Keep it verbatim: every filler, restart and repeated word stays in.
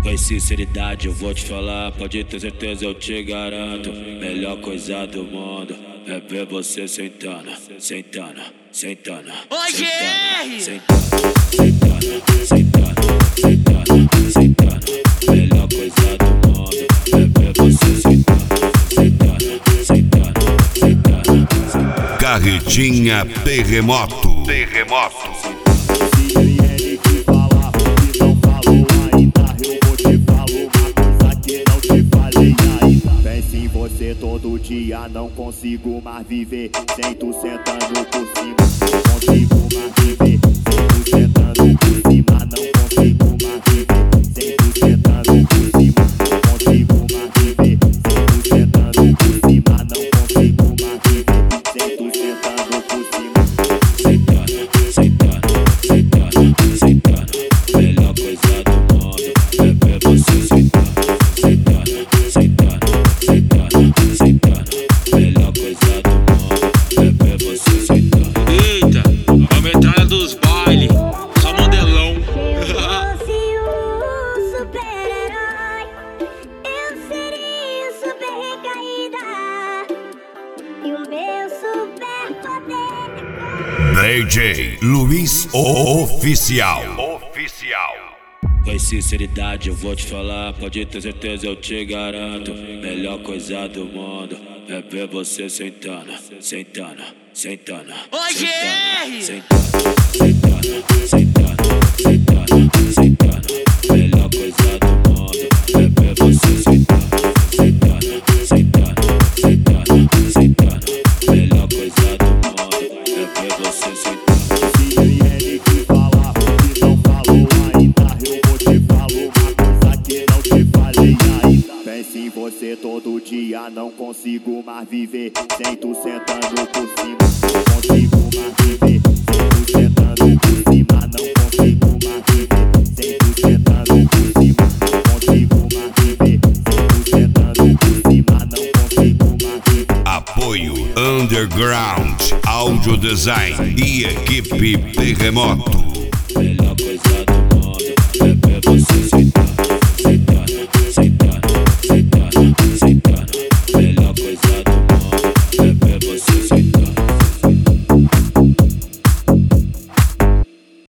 Com sinceridade eu vou te falar, pode ter certeza eu te garanto. Melhor coisa do mundo é ver você sentando, sentando, sentando. Hoje é sentando, sentando, sentando, sentando, sentando. Melhor coisa do mundo é ver você sentando, sentando, sentando, sentando, sentando. Carretinha Terremoto. Terremoto. Todo dia não consigo mais viver sem tu sentando por cima. Não consigo mais viver sem tu sentando por cima. Não consigo mais viver sem tu sentando por cima. Não consigo mais viver sem tu sentando por cima. Não consigo mais viver sem tu sentando por cima. Sentando, sentando, sentando, sentando. Melhor coisa do mundo é ver você sentando, sentando, sentando, sentando, sentando. Melhor coisa do mundo é ver você sentando. Eita, a metralha dos bailes, só modelão. Se eu fosse um super-herói, eu seria super recaída. E o meu superpoder é D J Luiz Oficial. Oficial. Com sinceridade eu vou te falar, pode ter certeza eu te garanto. Melhor coisa do mundo é ver você sentando, sentando, sentando. Hoje é sentando, sentando, sentando, sentando, sentando. Melhor coisa do mundo é ver você sentando, sentando, sentando, sentando, sentando. Melhor coisa do mundo é ver você sentando. Se ele te falar o que não falou ainda, eu vou te falar uma coisa que não te falei ainda. Pense em você todo dia, não consigo mais viver sem tu sentando por cima. Não consigo mais viver sem tu sentando por cima. Não consigo mais viver sem tu sentando por cima. Não consigo mais viver sem tu sentando por cima. Não consigo mais viver. Apoio Underground Audio Design e equipe Terremoto.